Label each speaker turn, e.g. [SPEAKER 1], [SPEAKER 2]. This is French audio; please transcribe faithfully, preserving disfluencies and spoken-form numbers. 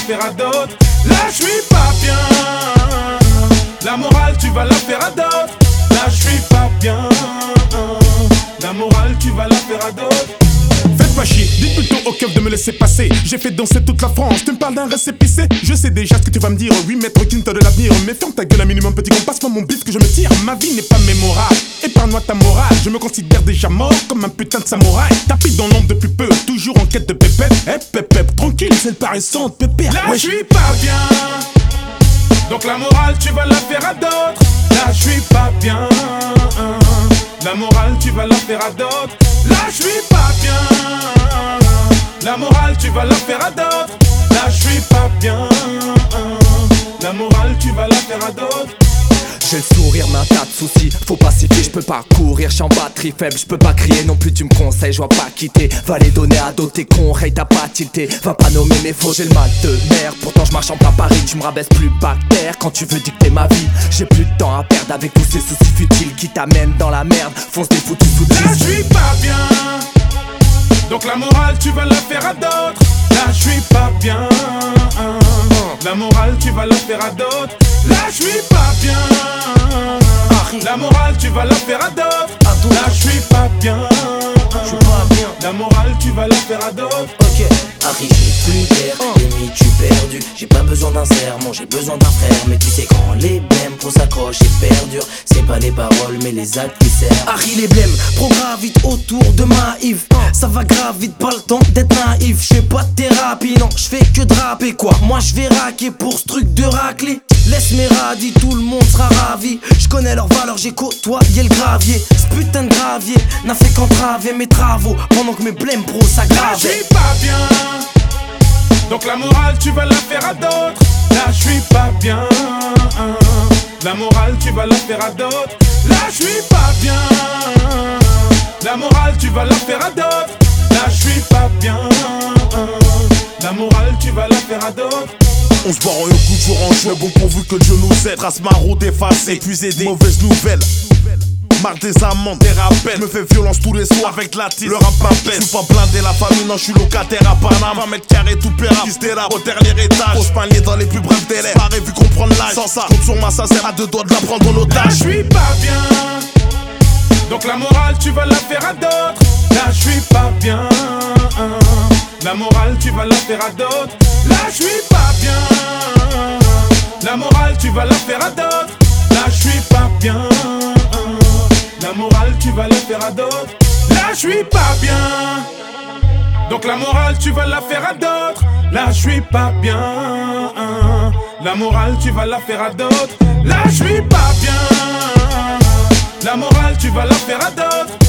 [SPEAKER 1] faire à d'autres. Là je suis pas bien. La morale tu vas la faire à d'autres. Là je suis pas bien. La morale tu vas la faire à d'autres. Faites pas chier, dites plutôt au keuf de me laisser passer. J'ai fait danser toute la France, tu me parles d'un récépissé. Je sais déjà ce que tu vas me dire, oui maître Quinte de l'avenir. Mais ferme ta gueule un minimum petit qu'on passe pas mon bif que je me tire. Ma vie n'est pas mémorable, épargne-moi ta morale. Je me considère déjà mort comme un putain de samouraï. Tapis dans l'ombre depuis peu, toujours en quête de pépette. Eh pépette, tranquille, c'est le paressante, pépère. Là ouais, je suis pas bien. Donc la morale tu vas la faire à d'autres. Là je suis pas bien. La morale tu vas la faire à d'autres. Là je suis pas bien. La morale tu vas la faire à d'autres. Là je suis pas bien. La morale tu vas la faire à d'autres.
[SPEAKER 2] J'ai le sourire mais un tas de soucis. Faut pacifier, je peux pas courir, j'suis en batterie faible, je peux pas crier non plus, tu me conseilles, je vois pas quitter. Va les donner à d'autres, t'es con, hey t'as pas tilté. Va pas nommer mes faux, j'ai le mal de mer. Pourtant je marche en plein Paris, tu me rabaisses plus bactère. Quand tu veux dicter ma vie, j'ai plus de temps à perdre avec tous ces soucis futiles qui t'amènent dans la merde. Fonce des foutus sous
[SPEAKER 1] Là je suis pas bien. Donc la morale tu vas la faire à d'autres. Là je suis pas bien. La morale tu vas la faire à d'autres. Là je suis pas bien. La morale tu vas la faire à d'autres. Là je suis pas bien.
[SPEAKER 3] Je suis pas bien.
[SPEAKER 1] La morale tu vas la faire à d'autres.
[SPEAKER 3] Ok, Harry j'ai plus d'air, limite tu perdu. J'ai pas besoin d'un sermon, j'ai besoin d'un frère. Mais tu sais quand les blèmes pour s'accrocher perdure, c'est pas les paroles mais les actes qui servent. Harry les blèmes, pro gravite autour de ma Yves. Ça va grave vite, pas le temps d'être naïf. J'fais pas de thérapie, non, j'fais que draper quoi. Moi j'vais raquer pour ce truc de raclée. Laisse mes radis, tout le monde sera ravi. J'connais leur valeur, j'ai côtoyé le gravier. Ce putain de gravier n'a fait qu'entraver mes travaux pendant que mes blèmes pro s'aggravent.
[SPEAKER 1] Là je suis pas bien. Donc la morale tu vas la faire à d'autres. Là je suis pas bien. La morale tu vas la faire à d'autres. Là je suis pas bien. La morale tu vas la faire à d'autres. Là je suis pas bien. La morale tu vas la faire à d'autres.
[SPEAKER 4] On se barre en un coup de jour en jeu, bon pourvu que Dieu nous aide. Trace maraude effacée, épuisé des mauvaises nouvelles. Marre des amendes, des rappels. Me fais violence tous les soirs avec la tisse. Le rap m'appelle. J'suis pas blindé la famille, non j'suis locataire à Paname. vingt mètres carrés tout pérable. Qui se dérape au dernier étage. Pose panier dans les plus brefs délais. Pareil vu comprendre l'âge. Sans ça, compte sur ma ça sert à deux doigts de la prendre en otage.
[SPEAKER 1] Là j'suis pas bien. Donc la morale tu vas la faire à d'autres. Là j'suis pas bien. La morale tu vas la faire à d'autres. Là j'suis pas bien. La morale tu vas la faire à d'autres. Là j'suis pas bien. La morale tu vas la faire à d'autres. Là j'suis pas bien. Donc la morale tu vas la faire à d'autres. Là j'suis pas bien. La morale tu vas la faire à d'autres. Là j'suis pas bien. La morale tu vas la faire à d'autres.